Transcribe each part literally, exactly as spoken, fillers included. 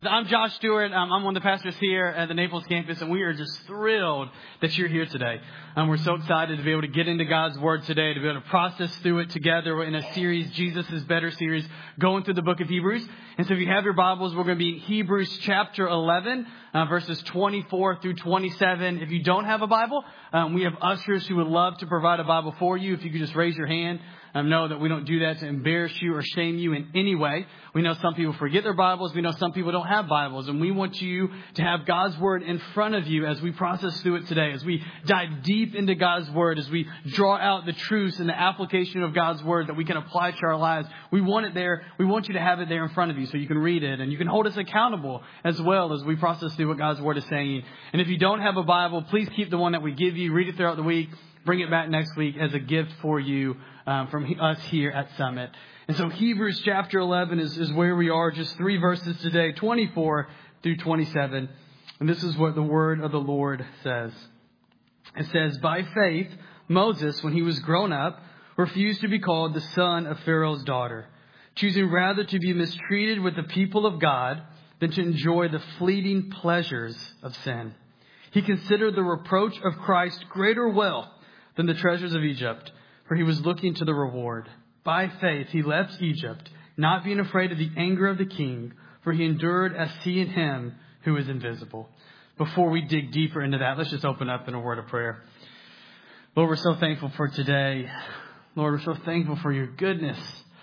I'm Josh Stewart. Um, I'm one of the pastors here at the Naples campus, and we are just thrilled that you're here today. Um, we're so excited to be able to get into God's Word today, to be able to process through it together. We're in a series, Jesus is Better series, going through the book of Hebrews. And so if you have your Bibles, we're going to be in Hebrews chapter eleven, uh, verses twenty-four through twenty-seven. If you don't have a Bible, um, we have ushers who would love to provide a Bible for you. If you could just raise your hand. Um, know that we don't do that to embarrass you or shame you in any way. We know some people forget their Bibles. We know some people don't have Bibles. And we want you to have God's Word in front of you as we process through it today, as we dive deep into God's Word, as we draw out the truths and the application of God's Word that we can apply to our lives. We want it there. We want you to have it there in front of you so you can read it. And you can hold us accountable as well as we process through what God's Word is saying. And if you don't have a Bible, please keep the one that we give you. Read it throughout the week. Bring it back next week as a gift for you um, from us here at Summit. And so Hebrews chapter eleven is, is where we are. Just three verses today, twenty-four through twenty-seven. And this is what the word of the Lord says. It says, by faith, Moses, when he was grown up, refused to be called the son of Pharaoh's daughter, choosing rather to be mistreated with the people of God than to enjoy the fleeting pleasures of sin. He considered the reproach of Christ greater wealth than the treasures of Egypt, for he was looking to the reward. By faith, he left Egypt, not being afraid of the anger of the king, for he endured as seeing him who is invisible. Before we dig deeper into that, let's just open up in a word of prayer. Lord, we're so thankful for today. Lord, we're so thankful for your goodness.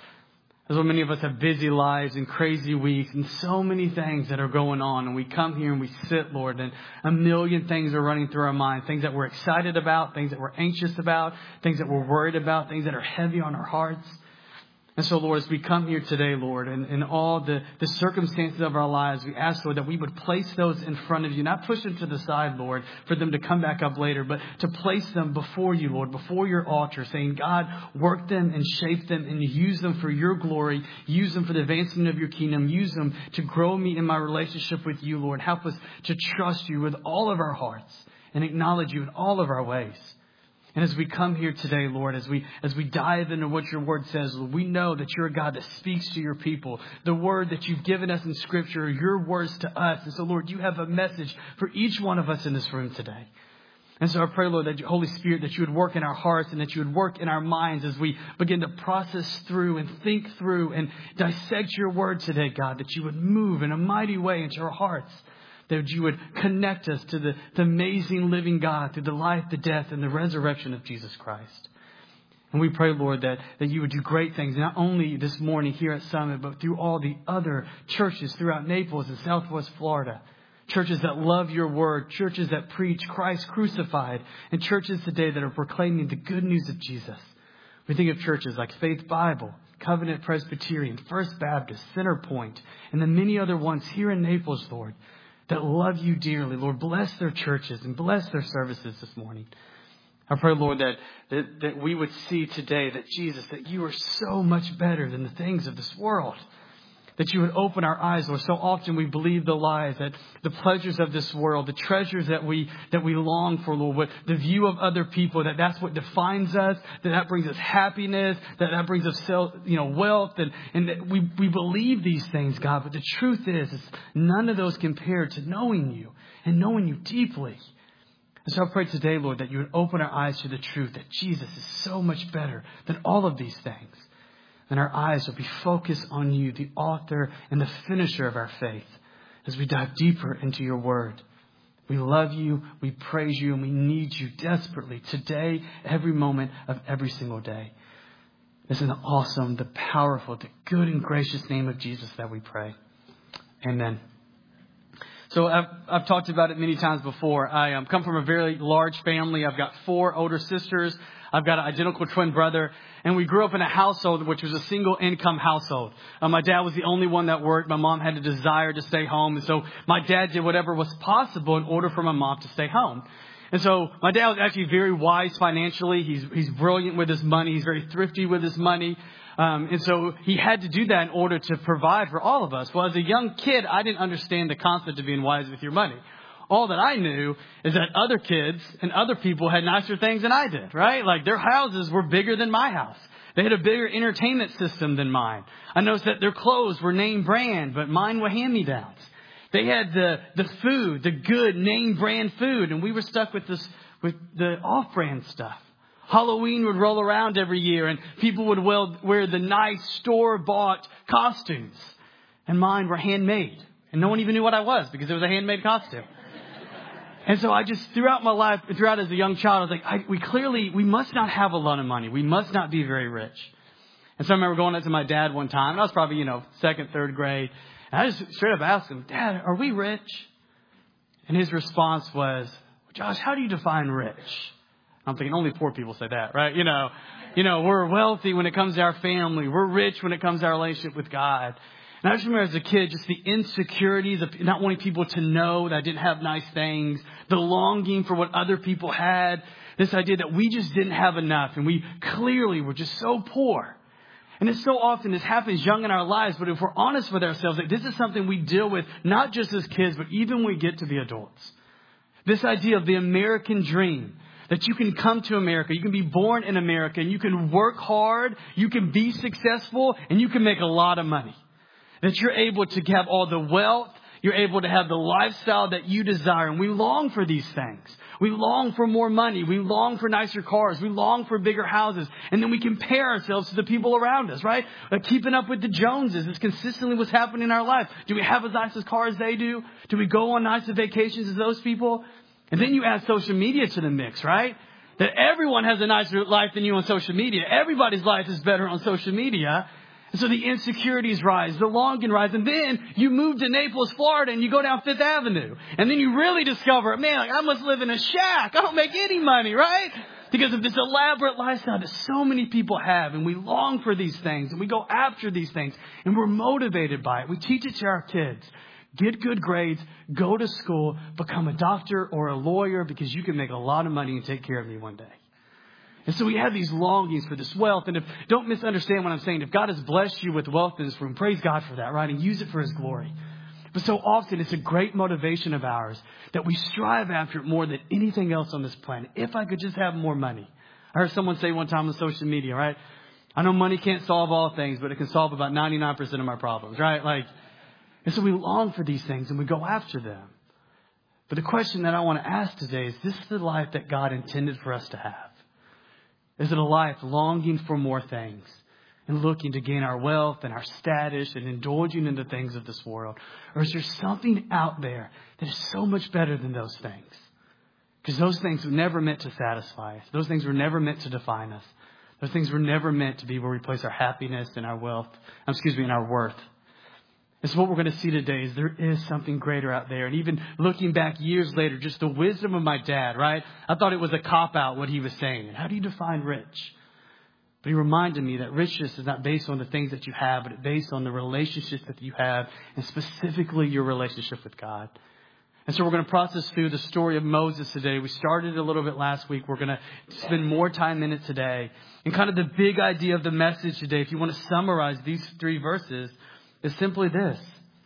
As so many of us have busy lives and crazy weeks and so many things that are going on. And we come here and we sit, Lord, and a million things are running through our mind. Things that we're excited about, things that we're anxious about, things that we're worried about, things that are heavy on our hearts. And so, Lord, as we come here today, Lord, and in all the, the circumstances of our lives, we ask, Lord, that we would place those in front of you, not push them to the side, Lord, for them to come back up later, but to place them before you, Lord, before your altar, saying, God, work them and shape them and use them for your glory. Use them for the advancement of your kingdom. Use them to grow me in my relationship with you, Lord. Help us to trust you with all of our hearts and acknowledge you in all of our ways. And as we come here today, Lord, as we as we dive into what your word says, Lord, we know that you're a God that speaks to your people. The word that you've given us in Scripture are your words to us. And so, Lord, you have a message for each one of us in this room today. And so I pray, Lord, that your Holy Spirit, that you would work in our hearts and that you would work in our minds as we begin to process through and think through and dissect your word today, God, that you would move in a mighty way into our hearts. That you would connect us to the, the amazing living God through the life, the death, and the resurrection of Jesus Christ. And we pray, Lord, that, that you would do great things, not only this morning here at Summit, but through all the other churches throughout Naples and Southwest Florida. Churches that love your word, churches that preach Christ crucified, and churches today that are proclaiming the good news of Jesus. We think of churches like Faith Bible, Covenant Presbyterian, First Baptist, Centerpoint, and the many other ones here in Naples, Lord, that love you dearly. Lord, bless their churches and bless their services this morning. I pray, Lord, that, that, that we would see today that Jesus, that you are so much better than the things of this world. That you would open our eyes, Lord. So often we believe the lies, that the pleasures of this world, the treasures that we that we long for, Lord, what, the view of other people, that that's what defines us, that that brings us happiness, that that brings us self, you know, wealth, and, and that we, we believe these things, God. But the truth is, is, none of those compare to knowing you and knowing you deeply. And so I pray today, Lord, that you would open our eyes to the truth, that Jesus is so much better than all of these things. And our eyes will be focused on you, the author and the finisher of our faith, as we dive deeper into your word. We love you, we praise you, and we need you desperately today, every moment of every single day. It's in the awesome, the powerful, the good and gracious name of Jesus that we pray. Amen. So I've, I've talked about it many times before. I um, come from a very large family. I've got four older sisters. I've got an identical twin brother, and we grew up in a household which was a single income household. Uh, my dad was the only one that worked. My mom had a desire to stay home. And so my dad did whatever was possible in order for my mom to stay home. And so my dad was actually very wise financially. He's, he's brilliant with his money. He's very thrifty with his money. Um, and so he had to do that in order to provide for all of us. Well, as a young kid, I didn't understand the concept of being wise with your money. All that I knew is that other kids and other people had nicer things than I did, right? Like their houses were bigger than my house. They had a bigger entertainment system than mine. I noticed that their clothes were name brand, but mine were hand-me-downs. They had the, the food, the good name brand food. And we were stuck with this, with the off brand stuff. Halloween would roll around every year and people would wear the nice store bought costumes. And mine were handmade. And no one even knew what I was because it was a handmade costume. And so I just, throughout my life, throughout as a young child, I was like, I, we clearly, we must not have a lot of money. We must not be very rich. And so I remember going up to my dad one time, and I was probably, you know, second, third grade. And I just straight up asked him, Dad, are we rich? And his response was, Josh, how do you define rich? I'm thinking only poor people say that, right? You know, you know, we're wealthy when it comes to our family. We're rich when it comes to our relationship with God. And I just remember as a kid, just the insecurities of not wanting people to know that I didn't have nice things, the longing for what other people had, this idea that we just didn't have enough and we clearly were just so poor. And it's so often this happens young in our lives, but if we're honest with ourselves, like this is something we deal with not just as kids, but even when we get to be adults. This idea of the American dream, that you can come to America, you can be born in America, and you can work hard, you can be successful, and you can make a lot of money. That you're able to have all the wealth, you're able to have the lifestyle that you desire. And we long for these things. We long for more money. We long for nicer cars. We long for bigger houses. And then we compare ourselves to the people around us, right? Like keeping up with the Joneses is consistently what's happening in our life. Do we have as nice a car as they do? Do we go on nicer vacations as those people? And then you add social media to the mix, right? That everyone has a nicer life than you on social media. Everybody's life is better on social media. And so the insecurities rise, the longing rise, and then you move to Naples, Florida, and you go down Fifth Avenue. And then you really discover, man, like I must live in a shack. I don't make any money, right? Because of this elaborate lifestyle that so many people have. And we long for these things, and we go after these things, and we're motivated by it. We teach it to our kids. Get good grades, go to school, become a doctor or a lawyer because you can make a lot of money and take care of me one day. And so we have these longings for this wealth. And if, don't misunderstand what I'm saying. If God has blessed you with wealth in this room, praise God for that, right? And use it for His glory. But so often it's a great motivation of ours that we strive after it more than anything else on this planet. If I could just have more money. I heard someone say one time on social media, right? I know money can't solve all things, but it can solve about ninety-nine percent of my problems, right? Like, and so we long for these things and we go after them. But the question that I want to ask today is, this the life that God intended for us to have? Is it a life longing for more things and looking to gain our wealth and our status and indulging in the things of this world? Or is there something out there that is so much better than those things? Because those things were never meant to satisfy us. Those things were never meant to define us. Those things were never meant to be where we place our happiness and our wealth, excuse me, and our worth. And so what we're going to see today is there is something greater out there. And even looking back years later, just the wisdom of my dad, right? I thought it was a cop-out what he was saying. How do you define rich? But he reminded me that richness is not based on the things that you have, but it's based on the relationships that you have, and specifically your relationship with God. And so we're going to process through the story of Moses today. We started a little bit last week. We're going to spend more time in it today. And kind of the big idea of the message today, if you want to summarize these three verses, is simply this,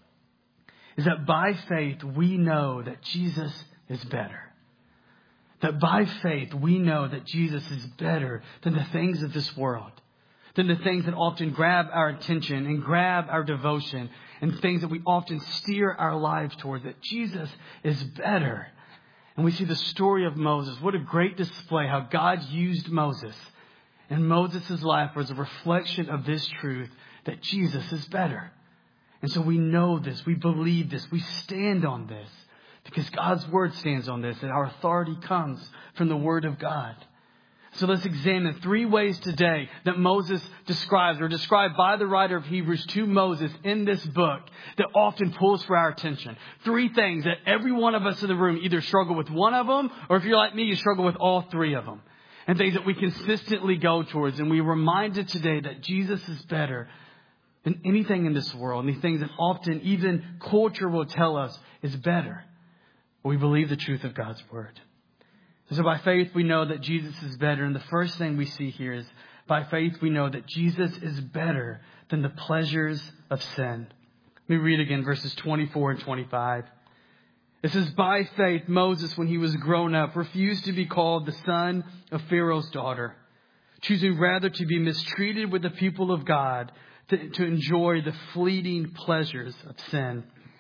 is that by faith, we know that Jesus is better. That by faith, we know that Jesus is better than the things of this world, than the things that often grab our attention and grab our devotion and things that we often steer our lives towards, that Jesus is better. And we see the story of Moses. What a great display how God used Moses. And Moses' life was a reflection of this truth, that Jesus is better. And so we know this, we believe this, we stand on this because God's word stands on this, and our authority comes from the word of God. So let's examine three ways today that Moses describes, or described by the writer of Hebrews to Moses in this book, that often pulls for our attention. Three things that every one of us in the room either struggle with one of them, or if you're like me, you struggle with all three of them. And things that we consistently go towards. And we're reminded today that Jesus is better than anything in this world, and the things that often even culture will tell us is better. We believe the truth of God's word. And so by faith, we know that Jesus is better. And the first thing we see here is by faith, we know that Jesus is better than the pleasures of sin. Let me read again verses twenty-four and twenty-five. It says, by faith, Moses, when he was grown up, refused to be called the son of Pharaoh's daughter, choosing rather to be mistreated with the people of God, To, to enjoy the fleeting pleasures of sin.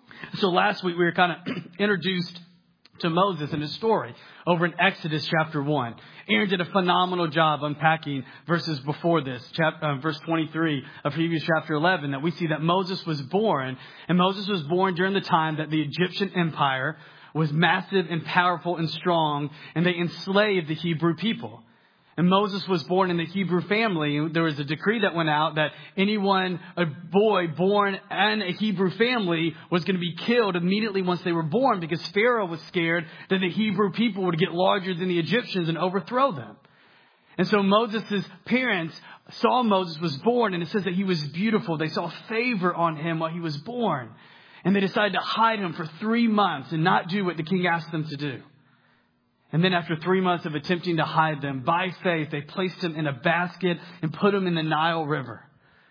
So last week we were kind of introduced to Moses and his story over in Exodus chapter one. Aaron did a phenomenal job unpacking verses before this, chapter, uh, verse twenty-three of Hebrews chapter eleven, that we see that Moses was born, and Moses was born during the time that the Egyptian empire was massive and powerful and strong, and they enslaved the Hebrew people. And Moses was born in the Hebrew family. There was a decree that went out that anyone, a boy born in a Hebrew family, was going to be killed immediately once they were born, because Pharaoh was scared that the Hebrew people would get larger than the Egyptians and overthrow them. And so Moses' parents saw Moses was born, and it says that he was beautiful. They saw favor on him while he was born. And they decided to hide him for three months and not do what the king asked them to do. And then after three months of attempting to hide them, by faith, they placed him in a basket and put him in the Nile River,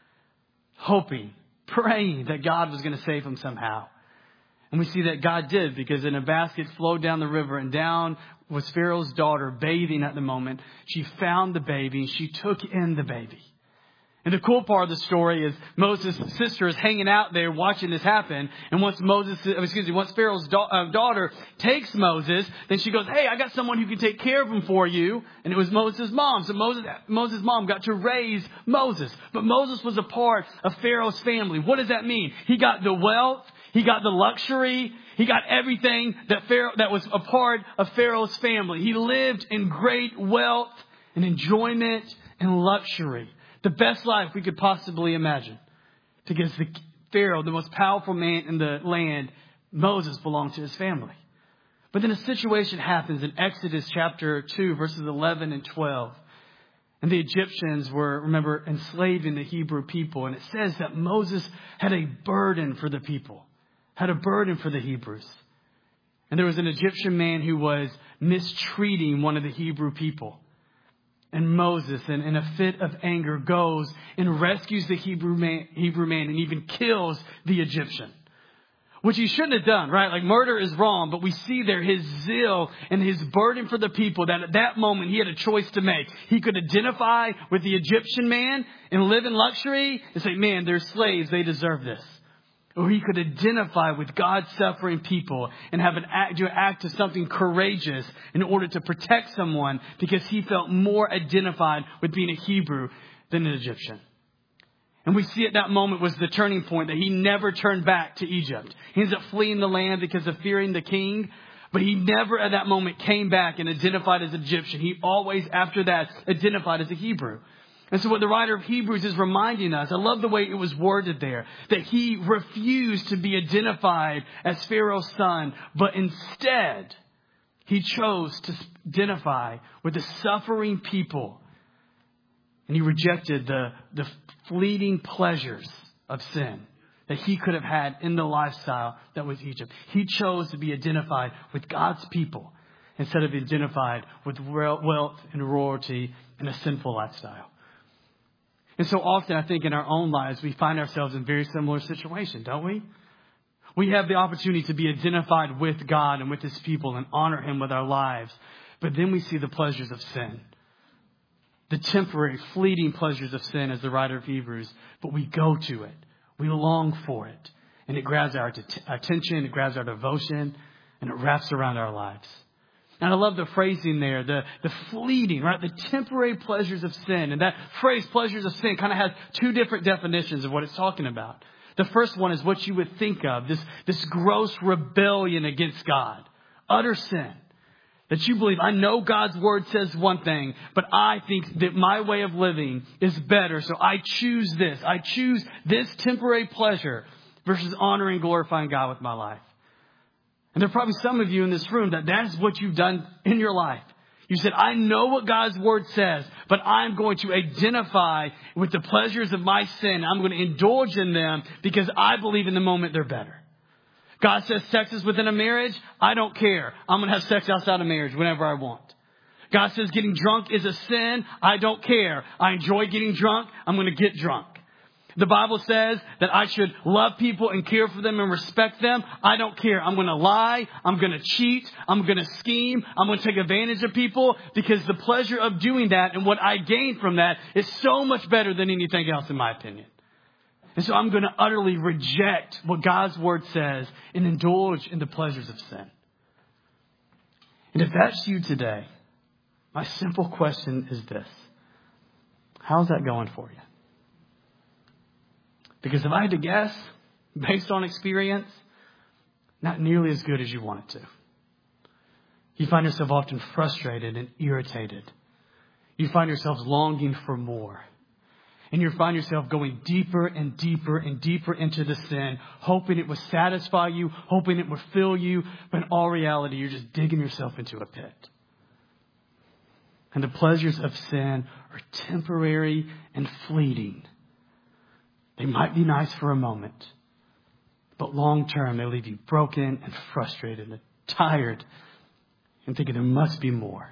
hoping, praying that God was going to save him somehow. And we see that God did, because in a basket flowed down the river, and down was Pharaoh's daughter bathing at the moment. She found the baby and she took in the baby. And the cool part of the story is Moses' sister is hanging out there watching this happen. And once Moses, excuse me, once Pharaoh's da- uh, daughter takes Moses, then she goes, "Hey, I got someone who can take care of him for you." And it was Moses' mom. So Moses, Moses' mom got to raise Moses. But Moses was a part of Pharaoh's family. What does that mean? He got the wealth. He got the luxury. He got everything that Pharaoh, that was a part of Pharaoh's family. He lived in great wealth and enjoyment and luxury. The best life we could possibly imagine. Because the Pharaoh, the most powerful man in the land, Moses belonged to his family. But then a situation happens in Exodus chapter two, verses eleven and twelve. And the Egyptians were, remember, enslaving the Hebrew people. And it says that Moses had a burden for the people, had a burden for the Hebrews. And there was an Egyptian man who was mistreating one of the Hebrew people. And Moses, in, in a fit of anger, goes and rescues the Hebrew man, Hebrew man and even kills the Egyptian. Which he shouldn't have done, right? Like, murder is wrong, but we see there his zeal and his burden for the people, that at that moment he had a choice to make. He could identify with the Egyptian man and live in luxury and say, "Man, they're slaves, they deserve this." Or he could identify with God's suffering people and have an act, do an act of something courageous in order to protect someone, because he felt more identified with being a Hebrew than an Egyptian. And we see at that moment was the turning point, that he never turned back to Egypt. He ends up fleeing the land because of fearing the king. But he never at that moment came back and identified as Egyptian. He always, after that, identified as a Hebrew. And so what the writer of Hebrews is reminding us, I love the way it was worded there, that he refused to be identified as Pharaoh's son, but instead he chose to identify with the suffering people. And he rejected the, the fleeting pleasures of sin that he could have had in the lifestyle that was Egypt. He chose to be identified with God's people instead of identified with wealth and royalty and a sinful lifestyle. And so often, I think in our own lives, we find ourselves in very similar situations, don't we? We have the opportunity to be identified with God and with his people and honor him with our lives. But then we see the pleasures of sin. The temporary, fleeting pleasures of sin, as the writer of Hebrews. But we go to it. We long for it. And it grabs our attention, it grabs our devotion, and it wraps around our lives. And I love the phrasing there, the, the fleeting, right? The temporary pleasures of sin. And that phrase, pleasures of sin, kind of has two different definitions of what it's talking about. The first one is what you would think of, this, this gross rebellion against God, utter sin. That you believe, I know God's word says one thing, but I think that my way of living is better. So I choose this. I choose this temporary pleasure versus honoring and glorifying God with my life. And there are probably some of you in this room that that's what you've done in your life. You said, I know what God's word says, but I'm going to identify with the pleasures of my sin. I'm going to indulge in them because I believe in the moment they're better. God says sex is within a marriage. I don't care. I'm going to have sex outside of marriage whenever I want. God says getting drunk is a sin. I don't care. I enjoy getting drunk. I'm going to get drunk. The Bible says that I should love people and care for them and respect them. I don't care. I'm going to lie. I'm going to cheat. I'm going to scheme. I'm going to take advantage of people because the pleasure of doing that and what I gain from that is so much better than anything else, in my opinion. And so I'm going to utterly reject what God's word says and indulge in the pleasures of sin. And if that's you today, my simple question is this. How's that going for you? Because if I had to guess, based on experience, not nearly as good as you want it to. You find yourself often frustrated and irritated. You find yourselves longing for more. And you find yourself going deeper and deeper and deeper into the sin, hoping it would satisfy you, hoping it would fill you. But in all reality, you're just digging yourself into a pit. And the pleasures of sin are temporary and fleeting. They might be nice for a moment, but long term, they leave you broken and frustrated and tired and thinking there must be more.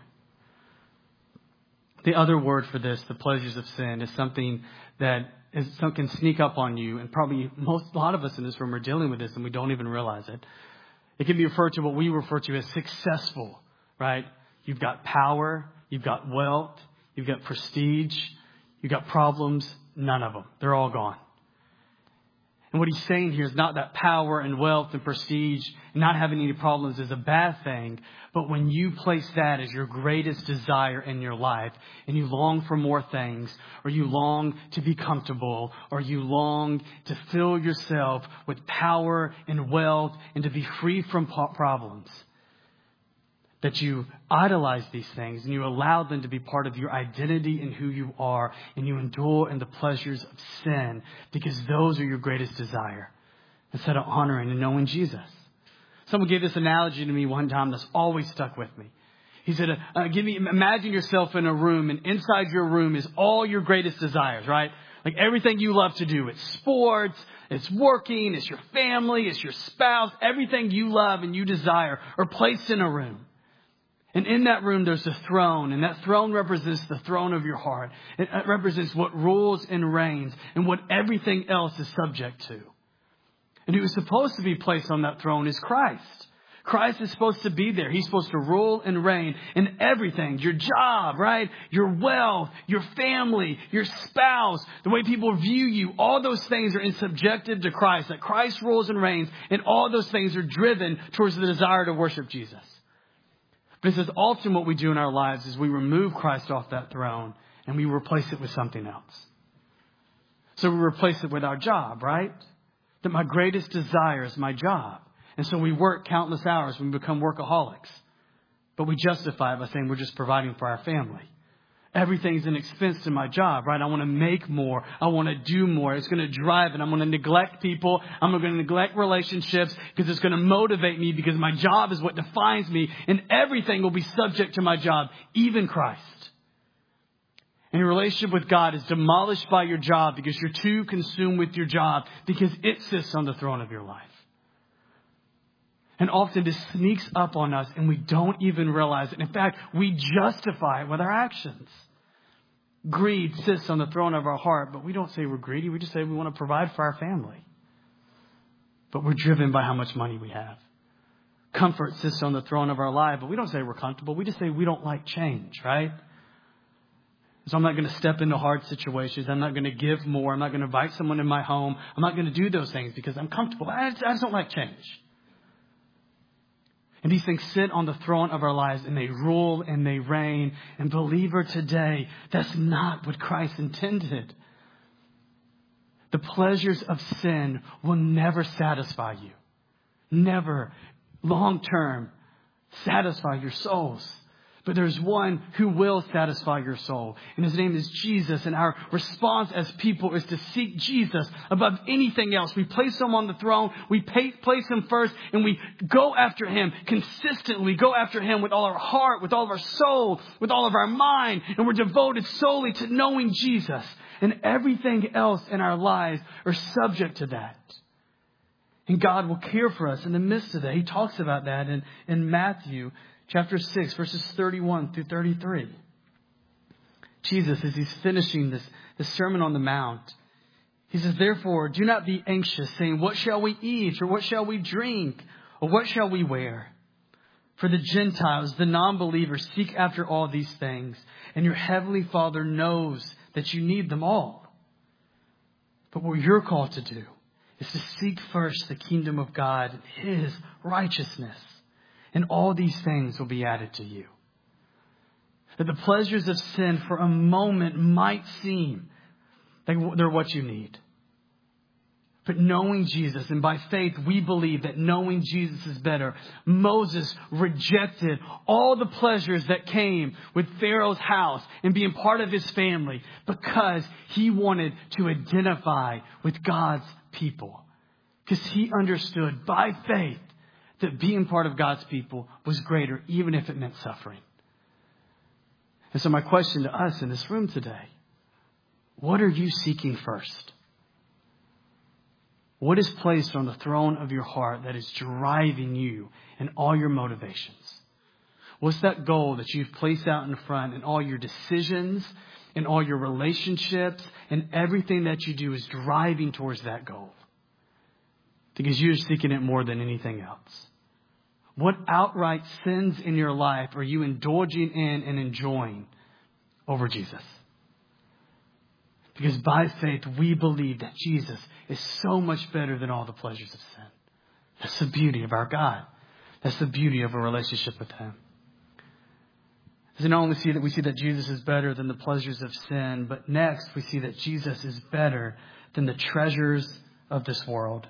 The other word for this, the pleasures of sin, is something that is, can sneak up on you. And probably most, a lot of us in this room are dealing with this and we don't even realize it. It can be referred to what we refer to as successful, right? You've got power, you've got wealth, you've got prestige, you've got problems, none of them. They're all gone. And what he's saying here is not that power and wealth and prestige and not having any problems is a bad thing. But when you place that as your greatest desire in your life and you long for more things, or you long to be comfortable, or you long to fill yourself with power and wealth and to be free from problems, that you idolize these things and you allow them to be part of your identity and who you are, and you endure in the pleasures of sin because those are your greatest desire instead of honoring and knowing Jesus. Someone gave this analogy to me one time that's always stuck with me. He said, uh, give me, imagine yourself in a room, and inside your room is all your greatest desires, right? Like everything you love to do. It's sports, it's working, it's your family, it's your spouse. Everything you love and you desire are placed in a room. And in that room, there's a throne, and that throne represents the throne of your heart. It represents what rules and reigns and what everything else is subject to. And who is supposed to be placed on that throne is Christ. Christ is supposed to be there. He's supposed to rule and reign in everything. Your job, right? Your wealth, your family, your spouse, the way people view you. All those things are in subjective to Christ. That Christ rules and reigns, and all those things are driven towards the desire to worship Jesus. This is often what we do in our lives is we remove Christ off that throne and we replace it with something else. So we replace it with our job, right? That my greatest desire is my job. And so we work countless hours when we become workaholics. But we justify it by saying we're just providing for our family. Everything's an expense to my job, right? I want to make more. I want to do more. It's going to drive it. I'm going to neglect people. I'm going to neglect relationships because it's going to motivate me because my job is what defines me. And everything will be subject to my job, even Christ. And your relationship with God is demolished by your job because you're too consumed with your job because it sits on the throne of your life. And often this sneaks up on us and we don't even realize it. In fact, we justify it with our actions. Greed sits on the throne of our heart, but we don't say we're greedy. We just say we want to provide for our family. But we're driven by how much money we have. Comfort sits on the throne of our life, but we don't say we're comfortable. We just say we don't like change, right? So I'm not going to step into hard situations. I'm not going to give more. I'm not going to invite someone in my home. I'm not going to do those things because I'm comfortable. I just, I just don't like change. And these things sit on the throne of our lives and they rule and they reign. And believer today, that's not what Christ intended. The pleasures of sin will never satisfy you. Never, long term, satisfy your souls. But there's one who will satisfy your soul. And his name is Jesus. And our response as people is to seek Jesus above anything else. We place him on the throne. We pay, place him first. And we go after him consistently. We go after him with all our heart, with all of our soul, with all of our mind. And we're devoted solely to knowing Jesus. And everything else in our lives are subject to that. And God will care for us in the midst of that. He talks about that in, in Matthew chapter six, verses thirty-one through thirty-three. Jesus, as he's finishing this, this Sermon on the Mount, he says, therefore, do not be anxious, saying, what shall we eat? Or what shall we drink? Or what shall we wear? For the Gentiles, the non-believers, seek after all these things. And your heavenly Father knows that you need them all. But what you're called to do is to seek first the kingdom of God and His righteousness. And all these things will be added to you. That the pleasures of sin for a moment might seem like they're what you need. But knowing Jesus, and by faith we believe that knowing Jesus is better. Moses rejected all the pleasures that came with Pharaoh's house and being part of his family because he wanted to identify with God's people. Because he understood by faith that being part of God's people was greater, even if it meant suffering. And so my question to us in this room today, what are you seeking first? What is placed on the throne of your heart that is driving you in all your motivations? What's that goal that you've placed out in front in all your decisions, in all your relationships, and everything that you do is driving towards that goal? Because you're seeking it more than anything else. What outright sins in your life are you indulging in and enjoying over Jesus? Because by faith, we believe that Jesus is so much better than all the pleasures of sin. That's the beauty of our God. That's the beauty of a relationship with Him. So not only see that we see that Jesus is better than the pleasures of sin, but next we see that Jesus is better than the treasures of this world.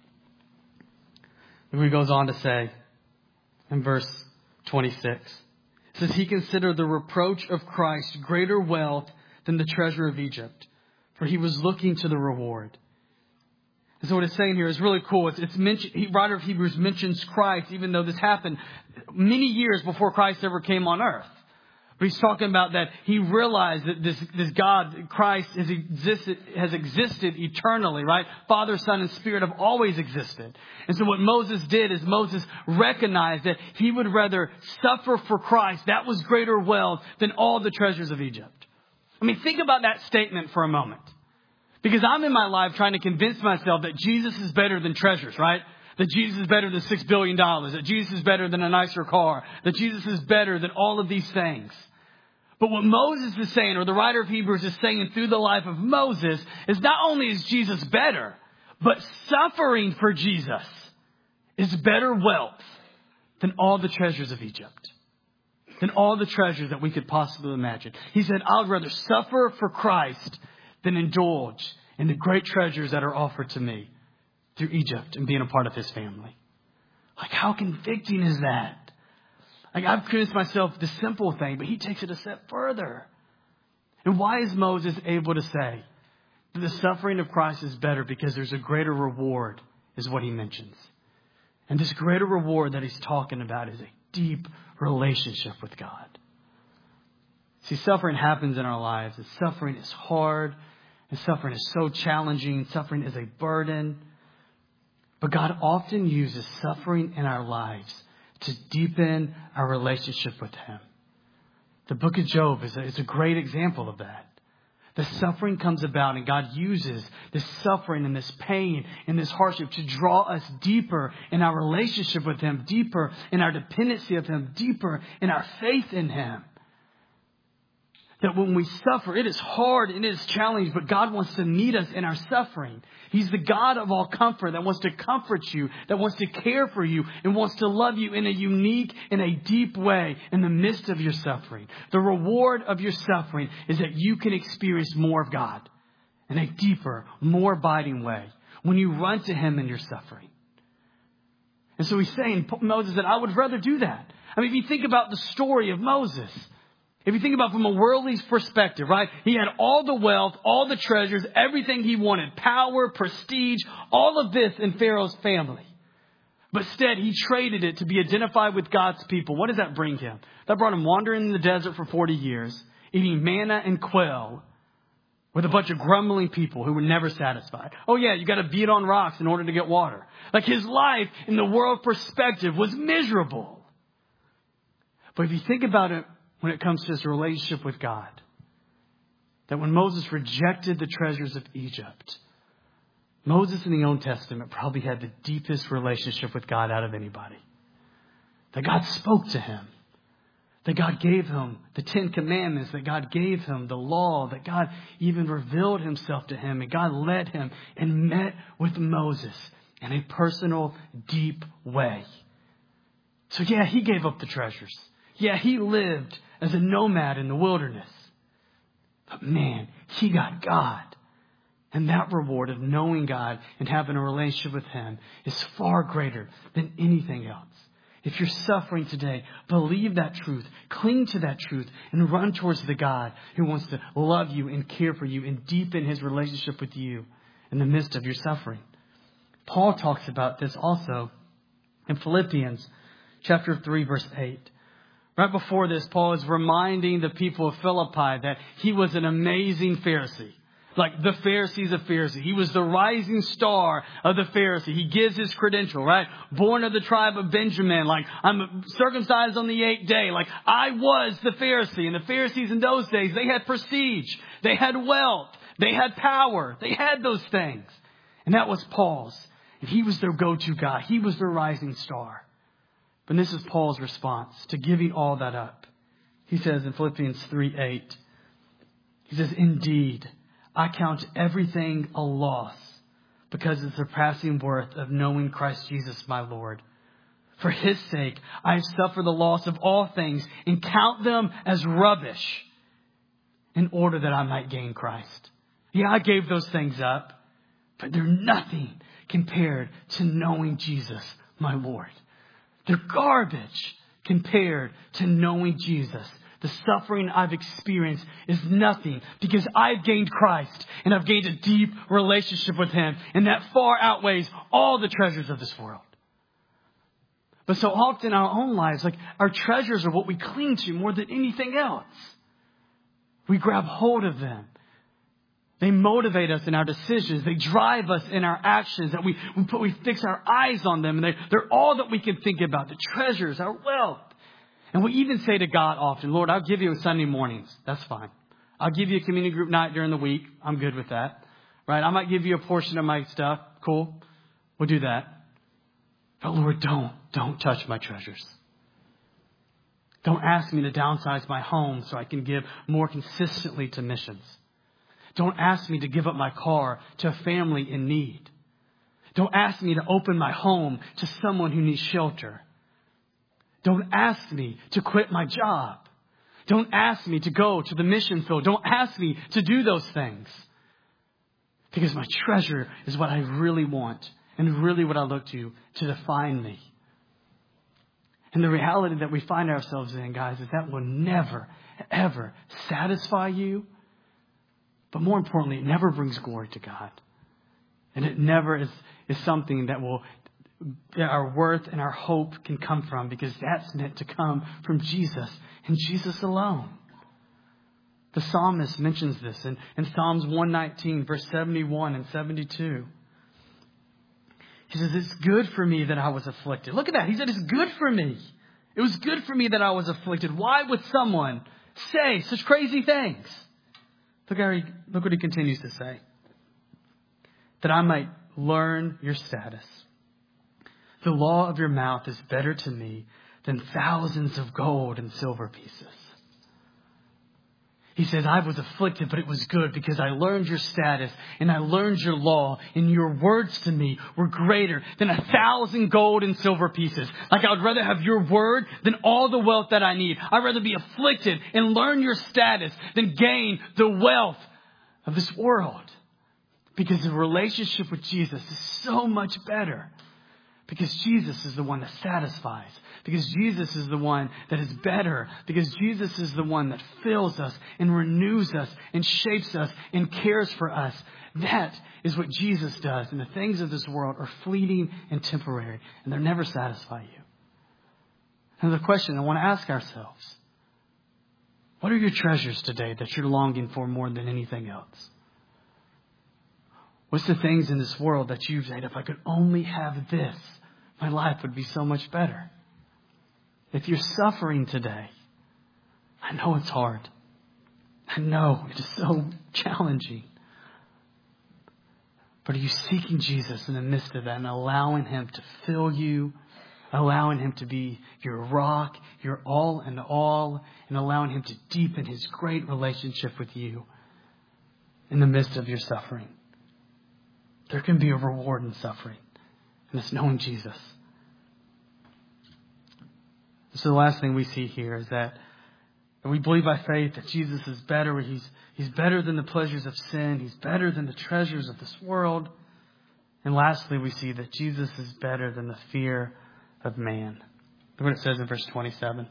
And he goes on to say in verse twenty-six, it says, He considered the reproach of Christ greater wealth than the treasure of Egypt, for he was looking to the reward. And so what it's saying here is really cool. It's, it's mentioned, he, writer of Hebrews mentions Christ, even though this happened many years before Christ ever came on earth. But he's talking about that he realized that this, this God, Christ, has existed, has existed eternally, right? Father, Son, and Spirit have always existed. And so what Moses did is Moses recognized that he would rather suffer for Christ. That was greater wealth than all the treasures of Egypt. I mean, think about that statement for a moment. Because I'm in my life trying to convince myself that Jesus is better than treasures, right? That Jesus is better than six billion dollars. That Jesus is better than a nicer car. That Jesus is better than all of these things. But what Moses is saying, or the writer of Hebrews is saying through the life of Moses, is not only is Jesus better, but suffering for Jesus is better wealth than all the treasures of Egypt. Than all the treasures that we could possibly imagine. He said, I would rather suffer for Christ than indulge in the great treasures that are offered to me through Egypt and being a part of His family. Like, how convicting is that? Like, I've convinced myself the simple thing, but he takes it a step further. And why is Moses able to say that the suffering of Christ is better? Because there's a greater reward, is what he mentions. And this greater reward that he's talking about is a deep relationship with God. See, suffering happens in our lives. And suffering is hard. And suffering is so challenging. Suffering is a burden. But God often uses suffering in our lives to deepen our relationship with Him. The book of Job is a, is a great example of that. The suffering comes about and God uses this suffering and this pain and this hardship to draw us deeper in our relationship with Him, deeper in our dependency of Him, deeper in our faith in Him. That when we suffer, it is hard and it is challenging, but God wants to meet us in our suffering. He's the God of all comfort that wants to comfort you, that wants to care for you, and wants to love you in a unique and a deep way in the midst of your suffering. The reward of your suffering is that you can experience more of God in a deeper, more abiding way when you run to Him in your suffering. And so he's saying, Moses said, I would rather do that. I mean, if you think about the story of Moses, if you think about from a worldly perspective, right? He had all the wealth, all the treasures, everything he wanted, power, prestige, all of this in Pharaoh's family. But instead, he traded it to be identified with God's people. What does that bring him? That brought him wandering in the desert for forty years, eating manna and quail with a bunch of grumbling people who were never satisfied. Oh yeah, you got to beat on rocks in order to get water. Like his life in the world perspective was miserable. But if you think about it, when it comes to his relationship with God, that when Moses rejected the treasures of Egypt, Moses in the Old Testament probably had the deepest relationship with God out of anybody. That God spoke to him. that God gave him the Ten Commandments, that God gave him the law, that God even revealed himself to him, and God led him and met with Moses in a personal, deep way. So yeah, he gave up the treasures. Yeah, he lived as a nomad in the wilderness. But man, he got God. And that reward of knowing God and having a relationship with him is far greater than anything else. If you're suffering today, believe that truth, cling to that truth, and run towards the God who wants to love you and care for you and deepen his relationship with you in the midst of your suffering. Paul talks about this also in Philippians chapter three, verse eight. Right before this, Paul is reminding the people of Philippi that he was an amazing Pharisee. Like the Pharisees of Pharisee. He was the rising star of the Pharisee. He gives his credential, right? Born of the tribe of Benjamin. Like, I'm circumcised on the eighth day. Like, I was the Pharisee. And the Pharisees in those days, they had prestige. They had wealth. They had power. They had those things. And that was Paul's. And he was their go-to guy. He was their rising star. But this is Paul's response to giving all that up. He says in Philippians three eight, he says, indeed, I count everything a loss because of the surpassing worth of knowing Christ Jesus my Lord. For his sake, I have suffered the loss of all things and count them as rubbish in order that I might gain Christ. Yeah, I gave those things up, but they're nothing compared to knowing Jesus my Lord. They're garbage compared to knowing Jesus. The suffering I've experienced is nothing because I've gained Christ and I've gained a deep relationship with him. And that far outweighs all the treasures of this world. But so often in our own lives, like our treasures are what we cling to more than anything else. We grab hold of them. They motivate us in our decisions. They drive us in our actions. That we we, put, we fix our eyes on them. And they're, they're all that we can think about. The treasures, our wealth. And we even say to God often, Lord, I'll give you Sunday mornings. That's fine. I'll give you a community group night during the week. I'm good with that. Right? I might give you a portion of my stuff. Cool. We'll do that. But Lord, don't, don't touch my treasures. Don't ask me to downsize my home so I can give more consistently to missions. Don't ask me to give up my car to a family in need. Don't ask me to open my home to someone who needs shelter. Don't ask me to quit my job. Don't ask me to go to the mission field. Don't ask me to do those things. Because my treasure is what I really want and really what I look to to define me. And the reality that we find ourselves in, guys, is that will never, ever satisfy you. But more importantly, it never brings glory to God. And it never is, is something that will our worth and our hope can come from, because that's meant to come from Jesus and Jesus alone. The psalmist mentions this in, in Psalms one nineteen, verse seventy-one and seventy-two. He says, it's good for me that I was afflicted. Look at that. He said, it's good for me. It was good for me that I was afflicted. Why would someone say such crazy things? Look, how he, look what he continues to say. That I might learn your status. The law of your mouth is better to me than thousands of gold and silver pieces. He says, I was afflicted, but it was good because I learned your status and I learned your law, and your words to me were greater than a thousand gold and silver pieces. Like I would rather have your word than all the wealth that I need. I'd rather be afflicted and learn your status than gain the wealth of this world. Because the relationship with Jesus is so much better. Because Jesus is the one that satisfies. Because Jesus is the one that is better. Because Jesus is the one that fills us and renews us and shapes us and cares for us. That is what Jesus does. And the things of this world are fleeting and temporary. And they'll never satisfy you. And the question I want to ask ourselves. What are your treasures today that you're longing for more than anything else? What's the things in this world that you've said, if I could only have this, my life would be so much better? If you're suffering today, I know it's hard. I know it is so challenging. But are you seeking Jesus in the midst of that and allowing him to fill you, allowing him to be your rock, your all and all, and allowing him to deepen his great relationship with you in the midst of your suffering. There can be a reward in suffering, and it's knowing Jesus. So the last thing we see here is that we believe by faith that Jesus is better. He's, he's better than the pleasures of sin. He's better than the treasures of this world. And lastly, we see that Jesus is better than the fear of man. Look what it says in verse twenty-seven.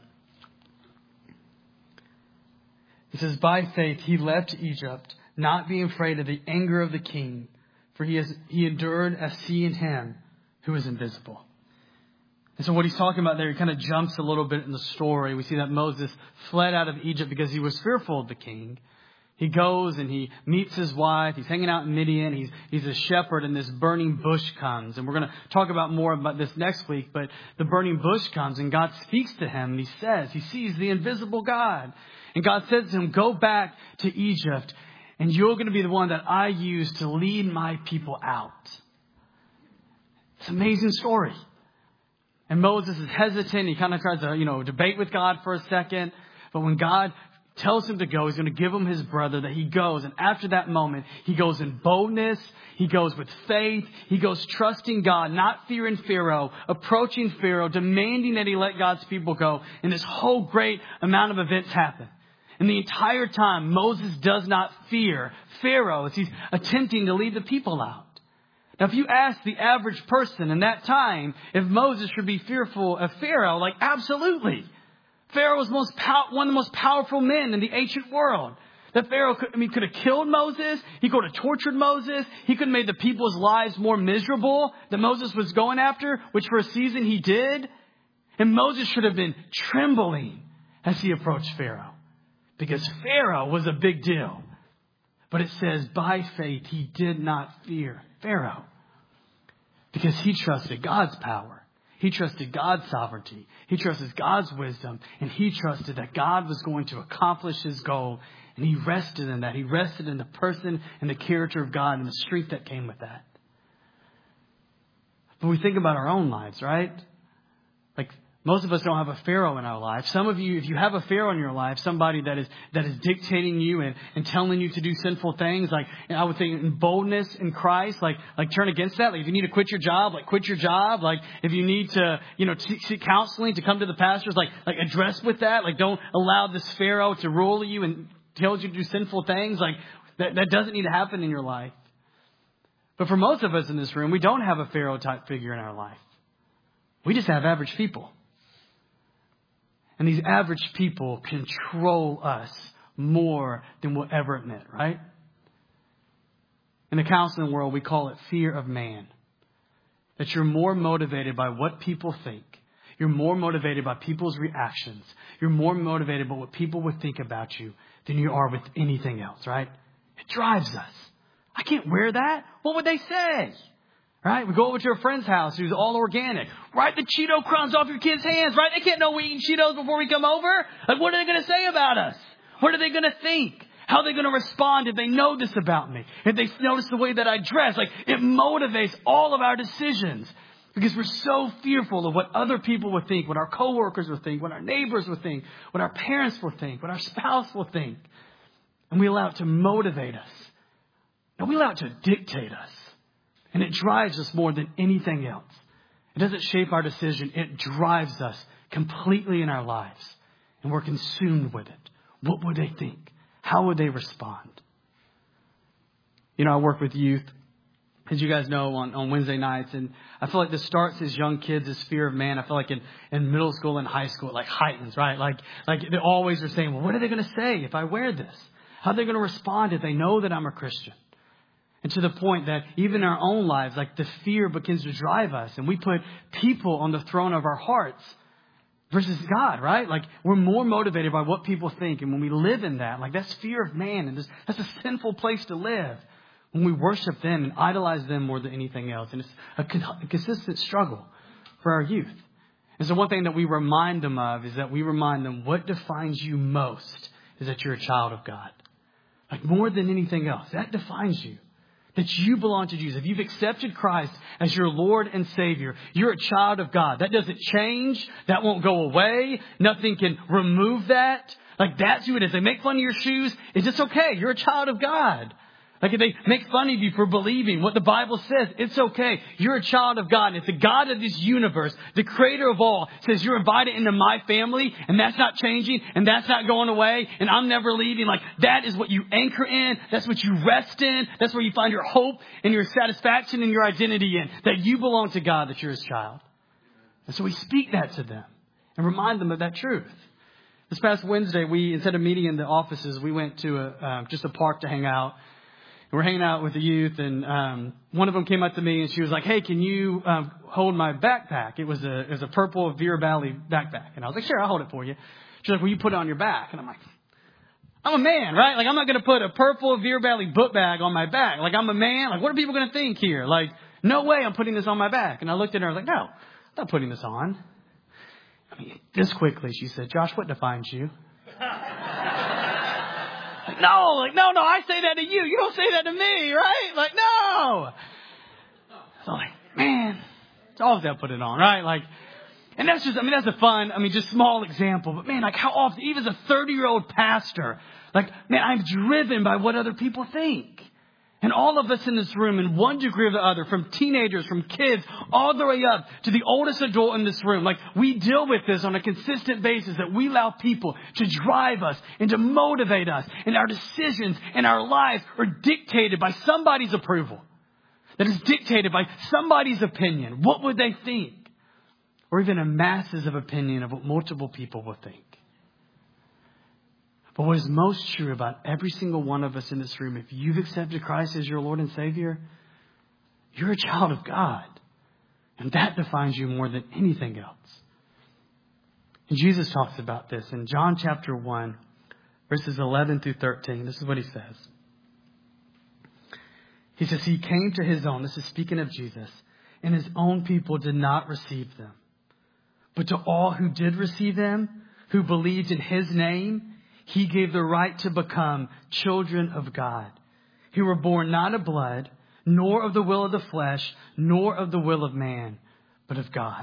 It says, by faith he left Egypt, not being afraid of the anger of the king, for he has he endured as seeing him who is invisible. And so what he's talking about there, he kind of jumps a little bit in the story. We see that Moses fled out of Egypt because he was fearful of the king. He goes and he meets his wife. He's hanging out in Midian. He's, he's a shepherd, and this burning bush comes. And we're going to talk about more about this next week. But the burning bush comes, and God speaks to him. And he says, he sees the invisible God. And God says to him, go back to Egypt, and you're going to be the one that I use to lead my people out. It's an amazing story. And Moses is hesitant. He kind of tries to, you know, debate with God for a second. But when God tells him to go, he's going to give him his brother, that he goes. And after that moment, he goes in boldness. He goes with faith. He goes trusting God, not fearing Pharaoh, approaching Pharaoh, demanding that he let God's people go. And this whole great amount of events happen. And the entire time, Moses does not fear Pharaoh as he's attempting to lead the people out. Now, if you ask the average person in that time if Moses should be fearful of Pharaoh, like, absolutely. Pharaoh was most pow- one of the most powerful men in the ancient world. That Pharaoh could, I mean, could have killed Moses. He could have tortured Moses. He could have made the people's lives more miserable that Moses was going after, which for a season he did. And Moses should have been trembling as he approached Pharaoh, because Pharaoh was a big deal. But it says, by faith, he did not fear Pharaoh, because he trusted God's power. He trusted God's sovereignty. He trusted God's wisdom. And he trusted that God was going to accomplish his goal. And he rested in that. He rested in the person and the character of God and the strength that came with that. But we think about our own lives, right? Like, most of us don't have a Pharaoh in our life. Some of you, if you have a Pharaoh in your life, somebody that is that is dictating you and, and telling you to do sinful things, like, I would think in boldness in Christ, like like turn against that. Like, if you need to quit your job, like quit your job. Like, if you need to, you know, seek counseling, to come to the pastors, like like address with that. Like, don't allow this Pharaoh to rule you and tells you to do sinful things. Like, that, that doesn't need to happen in your life. But for most of us in this room, we don't have a Pharaoh type figure in our life. We just have average people. And these average people control us more than we'll ever admit, right? In the counseling world, we call it fear of man. That you're more motivated by what people think. You're more motivated by people's reactions. You're more motivated by what people would think about you than you are with anything else, right? It drives us. I can't wear that. What would they say? Right? We go over to a friend's house who's all organic. Wipe the Cheeto crumbs off your kids' hands, right? They can't know we eat Cheetos before we come over. Like, what are they going to say about us? What are they going to think? How are they going to respond if they know this about me? If they notice the way that I dress? Like, it motivates all of our decisions because we're so fearful of what other people would think, what our coworkers would think, what our neighbors would think, what our parents will think, what our spouse will think. And we allow it to motivate us. And we allow it to dictate us. And it drives us more than anything else. It doesn't shape our decision. It drives us completely in our lives. And we're consumed with it. What would they think? How would they respond? You know, I work with youth, as you guys know, on, on Wednesday nights. And I feel like this starts as young kids, this fear of man. I feel like in, in middle school and high school, it like heightens, right? Like, like they always are saying, well, what are they going to say if I wear this? How are they going to respond if they know that I'm a Christian? And to the point that even in our own lives, like the fear begins to drive us. And we put people on the throne of our hearts versus God, right? Like, we're more motivated by what people think. And when we live in that, like, that's fear of man. And that's a sinful place to live when we worship them and idolize them more than anything else. And it's a, con- a consistent struggle for our youth. And so one thing that we remind them of is that we remind them what defines you most is that you're a child of God. Like, more than anything else, that defines you. that you belong to Jesus, if you've accepted Christ as your Lord and Savior, you're a child of God. That doesn't change. That won't go away. Nothing can remove that. Like, that's who it is. They make fun of your shoes. It's just okay. You're a child of God. Like, if they make fun of you for believing what the Bible says, it's okay. You're a child of God. And if the God of this universe, the creator of all, says you're invited into my family, and that's not changing, and that's not going away, and I'm never leaving, like, that is what you anchor in. That's what you rest in. That's where you find your hope and your satisfaction and your identity in. That you belong to God, that you're his child. And so we speak that to them and remind them of that truth. This past Wednesday, we, instead of meeting in the offices, we went to a, uh, just a park to hang out. We're hanging out with the youth, and um, one of them came up to me, and she was like, "Hey, can you um, hold my backpack?" It was a it was a purple Vera Valley backpack, and I was like, "Sure, I'll hold it for you." She's like, "Will you put it on your back?" And I'm like, "I'm a man, right? Like, I'm not going to put a purple Vera Valley book bag on my back. Like, I'm a man. Like, what are people going to think here? Like, no way I'm putting this on my back." And I looked at her, I was like, "No, I'm not putting this on." I mean, this quickly, she said, "Josh, what defines you?" Like, no, like, no, no, I say that to you. You don't say that to me, right? Like, no. So, like, man, it's always got to put it on, right? Like, and that's just, I mean, that's a fun, I mean, just small example. But, man, like, how often, even as a thirty-year-old pastor, like, man, I'm driven by what other people think. And all of us in this room, in one degree or the other, from teenagers, from kids, all the way up to the oldest adult in this room, like, we deal with this on a consistent basis, that we allow people to drive us and to motivate us. And our decisions and our lives are dictated by somebody's approval. That is dictated by somebody's opinion. What would they think? Or even a masses of opinion of what multiple people will think. But what is most true about every single one of us in this room, if you've accepted Christ as your Lord and Savior, you're a child of God. And that defines you more than anything else. And Jesus talks about this in John chapter one, verses eleven through thirteen. This is what he says. He says, he came to his own. This is speaking of Jesus. And his own people did not receive them. But to all who did receive them, who believed in his name, he gave the right to become children of God, who were born not of blood, nor of the will of the flesh, nor of the will of man, but of God.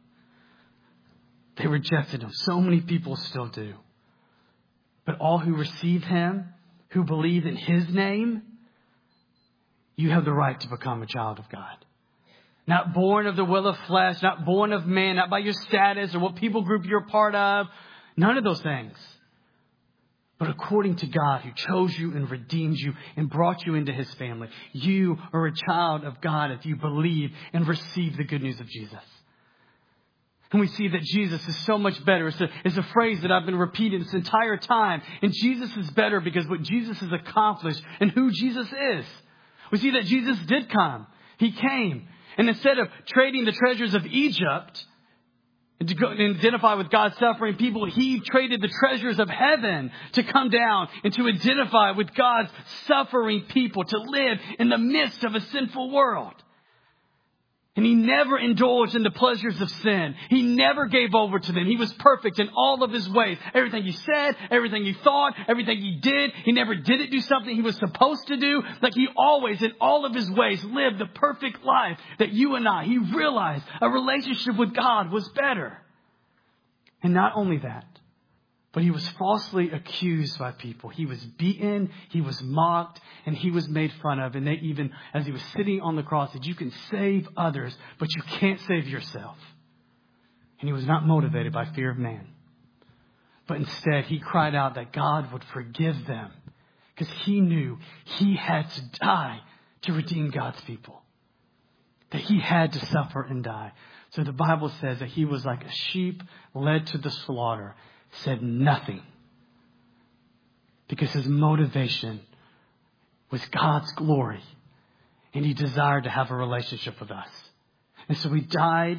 They rejected him. So many people still do. But all who receive him, who believe in his name, you have the right to become a child of God. Not born of the will of flesh, not born of man, not by your status or what people group you're a part of. None of those things. But according to God, who chose you and redeemed you and brought you into his family, you are a child of God if you believe and receive the good news of Jesus. And we see that Jesus is so much better. It's a, it's a phrase that I've been repeating this entire time. And Jesus is better because what Jesus has accomplished and who Jesus is. We see that Jesus did come. He came. And instead of trading the treasures of Egypt and to go and identify with God's suffering people, he traded the treasures of heaven to come down and to identify with God's suffering people, to live in the midst of a sinful world. And he never indulged in the pleasures of sin. He never gave over to them. He was perfect in all of his ways. Everything he said, everything he thought, everything he did. He never didn't do something he was supposed to do. Like, he always, in all of his ways, lived the perfect life that you and I, he realized a relationship with God was better. And not only that, but he was falsely accused by people. He was beaten, he was mocked, and he was made fun of. And they even, as he was sitting on the cross, said, you can save others, but you can't save yourself. And he was not motivated by fear of man. But instead, he cried out that God would forgive them because he knew he had to die to redeem God's people. That he had to suffer and die. So the Bible says that he was like a sheep led to the slaughter. Said nothing because his motivation was God's glory and he desired to have a relationship with us. And so he died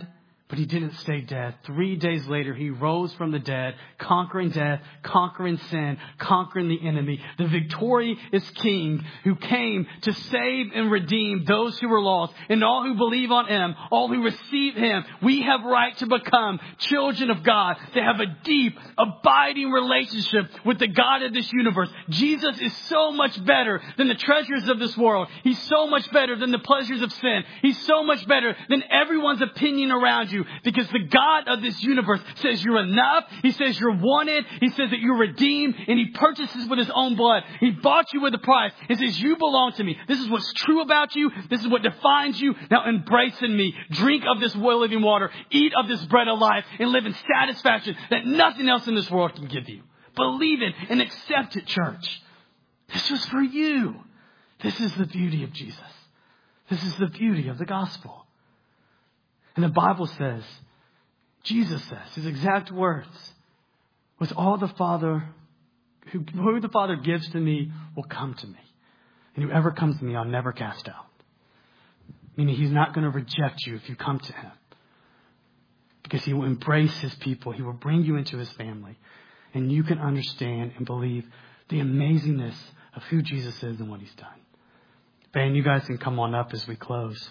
But he didn't stay dead. Three days later, he rose from the dead, conquering death, conquering sin, conquering the enemy. The victorious King who came to save and redeem those who were lost, and all who believe on him, all who receive him. We have right to become children of God, to have a deep, abiding relationship with the God of this universe. Jesus is so much better than the treasures of this world. He's so much better than the pleasures of sin. He's so much better than everyone's opinion around you. Because the God of this universe says you're enough. He says you're wanted. He says that you're redeemed. And he purchases with his own blood. He bought you with a price. He says you belong to me. This is what's true about you. This is what defines you. Now embrace in me. Drink of this well living water. Eat of this bread of life. And live in satisfaction that nothing else in this world can give you. Believe it and accept it, church. This was for you. This is the beauty of Jesus. This is the beauty of the gospel. And the Bible says, Jesus says, his exact words, with all the Father, who, who the Father gives to me will come to me. And whoever comes to me, I'll never cast out. Meaning he's not going to reject you if you come to him. Because he will embrace his people. He will bring you into his family. And you can understand and believe the amazingness of who Jesus is and what he's done. Ben, you guys can come on up as we close.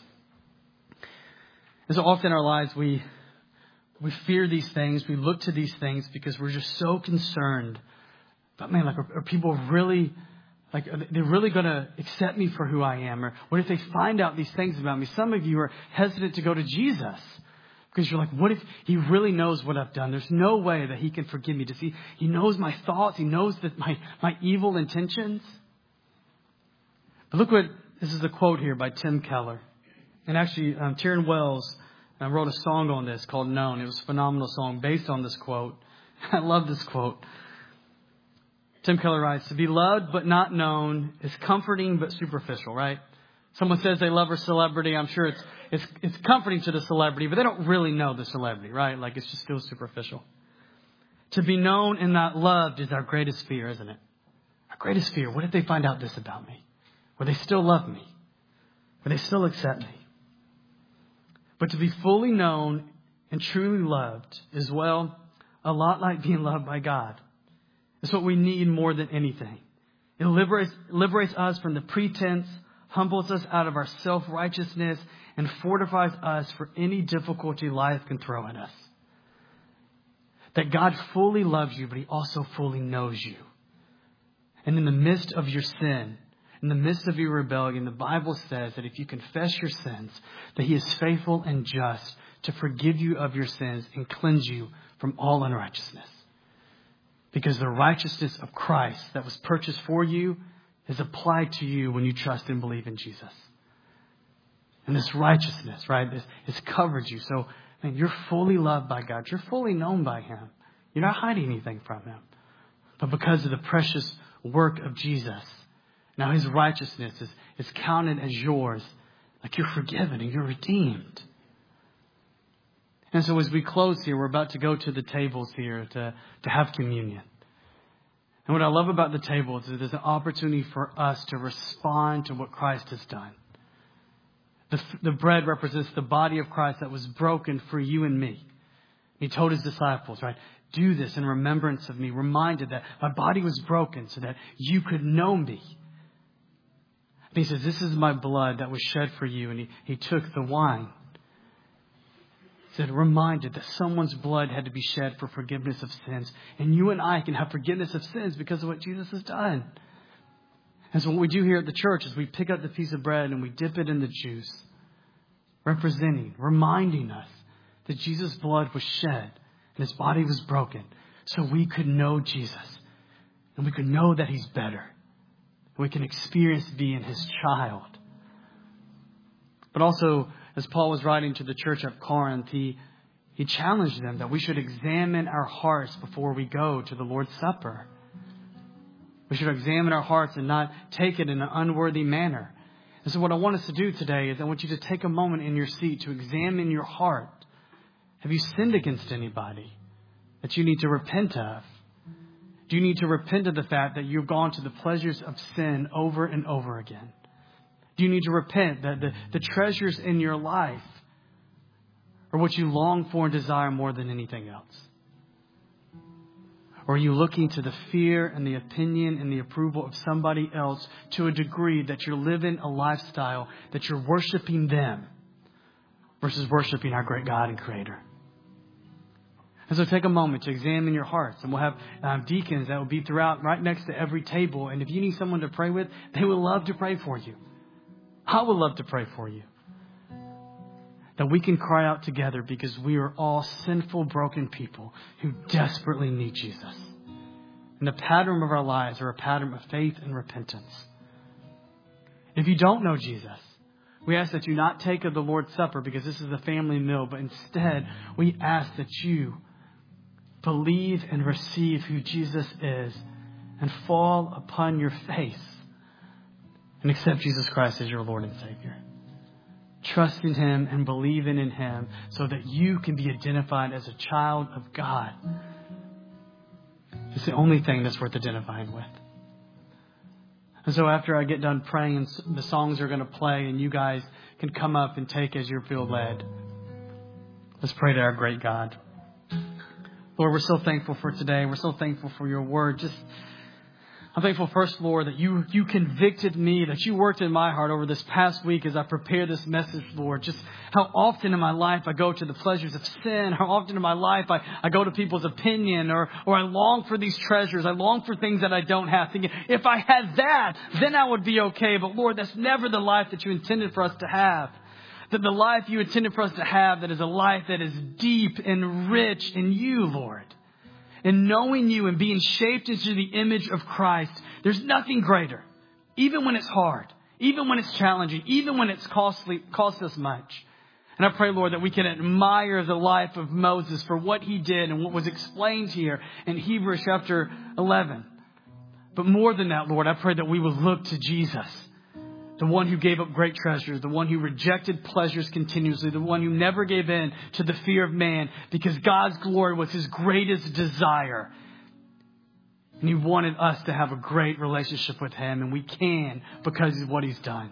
And so often in our lives, we we fear these things. We look to these things because we're just so concerned. But man, like, are, are people really, like, are they really going to accept me for who I am? Or what if they find out these things about me? Some of you are hesitant to go to Jesus because you're like, what if he really knows what I've done? There's no way that he can forgive me. Does he? He knows my thoughts. He knows that my, my evil intentions. But look what, this is a quote here by Tim Keller. And actually, um, Tyrone Wells uh, wrote a song on this called Known. It was a phenomenal song based on this quote. I love this quote. Tim Keller writes, to be loved but not known is comforting but superficial, right? Someone says they love a celebrity. I'm sure it's, it's, it's comforting to the celebrity, but they don't really know the celebrity, right? Like it's just still superficial. To be known and not loved is our greatest fear, isn't it? Our greatest fear. What if they find out this about me? Will they still love me? Will they still accept me? But to be fully known and truly loved is, well, a lot like being loved by God. It's what we need more than anything. It liberates, liberates us from the pretense, humbles us out of our self-righteousness, and fortifies us for any difficulty life can throw at us. That God fully loves you, but he also fully knows you. And in the midst of your sin, in the midst of your rebellion, the Bible says that if you confess your sins, that he is faithful and just to forgive you of your sins and cleanse you from all unrighteousness. Because the righteousness of Christ that was purchased for you is applied to you when you trust and believe in Jesus. And this righteousness, right, has covered you. So, man, you're fully loved by God. You're fully known by him. You're not hiding anything from him. But because of the precious work of Jesus, now his righteousness is, is counted as yours. Like you're forgiven and you're redeemed. And so as we close here, we're about to go to the tables here to, to have communion. And what I love about the table is that there's an opportunity for us to respond to what Christ has done. The, the bread represents the body of Christ that was broken for you and me. He told his disciples, right, do this in remembrance of me. Reminded that my body was broken so that you could know me. And he says, this is my blood that was shed for you. And he, he took the wine. He said, reminded that someone's blood had to be shed for forgiveness of sins. And you and I can have forgiveness of sins because of what Jesus has done. And so what we do here at the church is we pick up the piece of bread and we dip it in the juice. Representing, reminding us that Jesus' blood was shed and his body was broken. So we could know Jesus. And we could know that he's better. We can experience being his child. But also, as Paul was writing to the church at Corinth, he, he challenged them that we should examine our hearts before we go to the Lord's Supper. We should examine our hearts and not take it in an unworthy manner. And so what I want us to do today is I want you to take a moment in your seat to examine your heart. Have you sinned against anybody that you need to repent of? Do you need to repent of the fact that you've gone to the pleasures of sin over and over again? Do you need to repent that the, the treasures in your life or what you long for and desire more than anything else? Or are you looking to the fear and the opinion and the approval of somebody else to a degree that you're living a lifestyle that you're worshiping them versus worshiping our great God and Creator? And so take a moment to examine your hearts. And we'll have um, deacons that will be throughout right next to every table. And if you need someone to pray with, they would love to pray for you. I would love to pray for you. That we can cry out together because we are all sinful, broken people who desperately need Jesus. And the pattern of our lives are a pattern of faith and repentance. If you don't know Jesus, we ask that you not take of the Lord's Supper because this is a family meal, but instead we ask that you believe and receive who Jesus is and fall upon your face and accept Jesus Christ as your Lord and Savior. Trust in Him and believing in Him so that you can be identified as a child of God. It's the only thing that's worth identifying with. And so after I get done praying, and the songs are going to play and you guys can come up and take as you feel led. Let's pray to our great God. Lord, we're so thankful for today. We're so thankful for your word. Just I'm thankful first, Lord, that you you convicted me, that you worked in my heart over this past week as I prepared this message, Lord. Just how often in my life I go to the pleasures of sin. How often in my life I, I go to people's opinion or, or I long for these treasures. I long for things that I don't have. Thinking, if I had that, then I would be okay. But Lord, that's never the life that you intended for us to have. That the life you intended for us to have, that is a life that is deep and rich in you, Lord. And knowing you and being shaped into the image of Christ, there's nothing greater. Even when it's hard, even when it's challenging, even when it's costly, cost us much. And I pray, Lord, that we can admire the life of Moses for what he did and what was explained here in Hebrews chapter eleven. But more than that, Lord, I pray that we will look to Jesus. The one who gave up great treasures, the one who rejected pleasures continuously, the one who never gave in to the fear of man because God's glory was his greatest desire. And he wanted us to have a great relationship with him, and we can because of what he's done.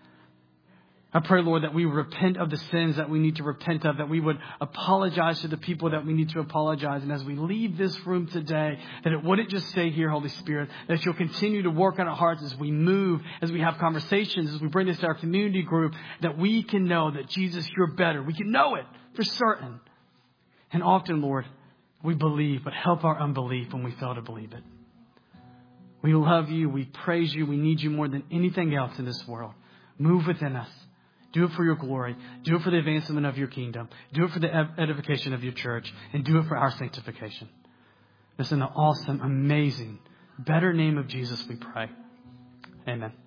I pray, Lord, that we repent of the sins that we need to repent of, that we would apologize to the people that we need to apologize. And as we leave this room today, that it wouldn't just stay here, Holy Spirit, that you'll continue to work on our hearts as we move, as we have conversations, as we bring this to our community group, that we can know that Jesus, you're better. We can know it for certain. And often, Lord, we believe, but help our unbelief when we fail to believe it. We love you. We praise you. We need you more than anything else in this world. Move within us. Do it for your glory. Do it for the advancement of your kingdom. Do it for the edification of your church. And do it for our sanctification. It's in the awesome, amazing, better name of Jesus we pray. Amen.